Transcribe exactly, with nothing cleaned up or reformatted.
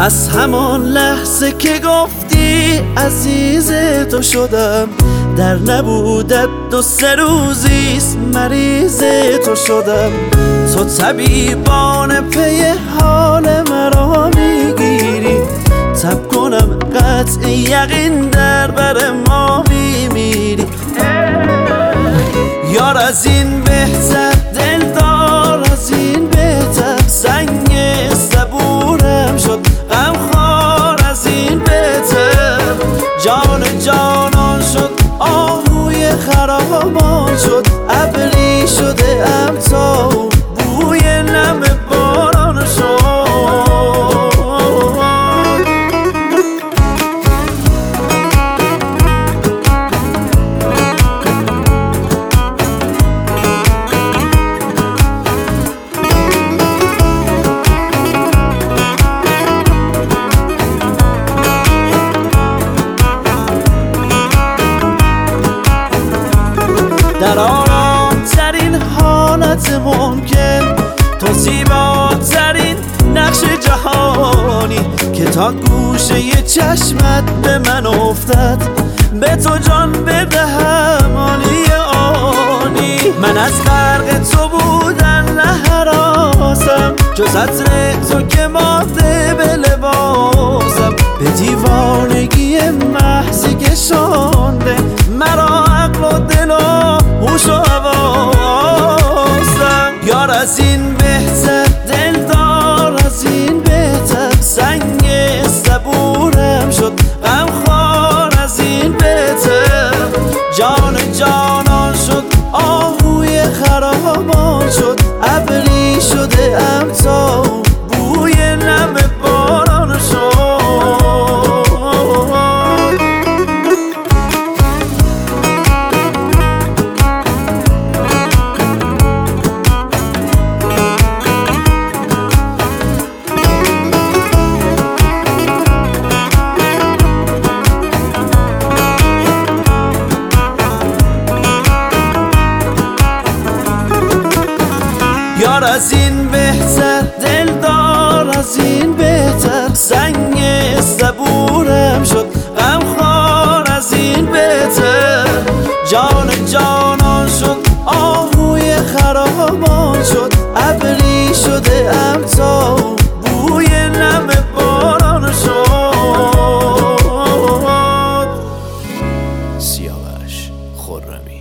از همان لحظه که گفتی عزیز تو شدم، در نبودت دو سه روزیست مریض تو شدم. تو طبیبان پی حال مرا میگیری، تب کنم قطع یقین در بر ما میمیری. یار از این بهتر دلدار، از این بهتر سنگ صبورم شد غمخوار، از این بهتر جان جانان شد آهوی خرامان شد. ابری شده ام تا بوی نم باران شد. در آرامترین حالت ممکن تو زیباترین نقش جهانی که تا گوشه چشمت به من افتد، به تو جان بدهم آنی آنی. من از غرق تو بودن نهراسم، جز عطر تو که ماده به لباسم. به دیوانگی محضی کشانده مرا عقل و دل و هوش و حواسم. یار از این بهتر دلدار، از این بهتر سنگ صبورم شد غمخوار، از این بهتر جان جانان شد آهوی خرامان شد. ابری شده ام تا بوی نم باران شد. یار از این بهتر دلدار، از این بهتر سنگ صبورم شد غمخوار، از این بهتر جان جانان شد آهوی خرامان شد. ابری شده ام تا بوی نم باران شد. سیاوش خرمی.